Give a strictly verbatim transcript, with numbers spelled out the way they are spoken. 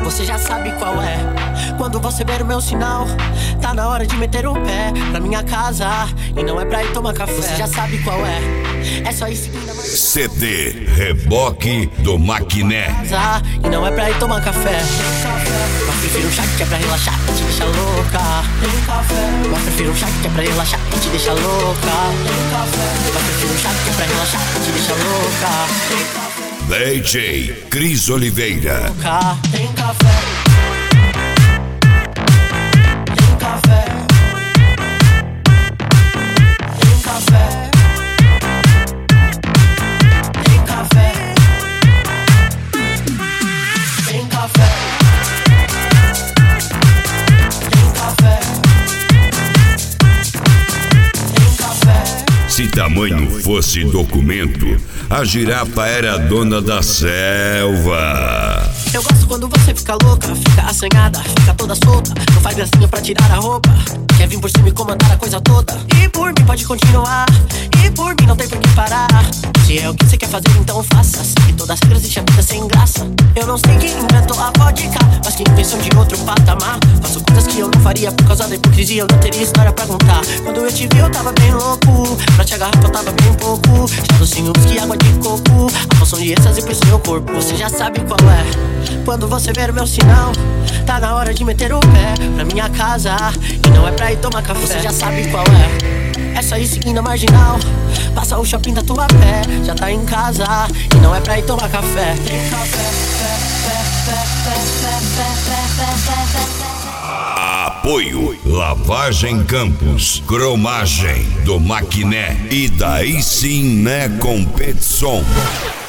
Você já sabe qual é. Quando você ver o meu sinal, tá na hora de meter o pé na minha casa. E não é pra ir tomar café. Você já sabe qual é. É só ir seguindo a mais... C D Reboque do Maquiné. E não é pra ir tomar café. Mas prefiro um chá que é pra relaxar e te deixa louca. Mas prefiro um chá que é pra relaxar e te deixa louca. Mas prefiro um chá que é pra relaxar e te deixa louca. D J Cris Oliveira. Tem café. Tem café. Tem café. Tem café. Tem café. Tem café. Tem café. Se tamanho fosse documento, a girafa era a dona da selva. Eu gosto quando você fica louca, fica assanhada, fica toda solta. Não faz gracinha pra tirar a roupa, quer vir por cima e comandar a coisa toda. E por mim pode continuar, e por mim não tem por que parar. Se é o que você quer fazer, então faça. Se todas as regras deixam a vida sem graça. Eu não sei quem inventou a vodka, mas que invenção de outro patamar. Faço coisas que eu não faria por causa da hipocrisia. Eu não teria história pra contar. Quando eu te vi eu tava bem louco, pra te agarrar eu tava bem pouco. Já docinho, whisky, água de coco, a poção de êxtase pro seu corpo. Você já sabe qual é. Quando você ver o meu sinal, tá na hora de meter o pé pra minha casa. E não é pra ir tomar café. Você já sabe qual é. É só ir seguindo a marginal, passa o shopping da tua pé, já tá em casa. E não é pra ir tomar café. Tem café. Apoio Lavagem Campos, Cromagem do Maquiné. E daí sim, né, competição.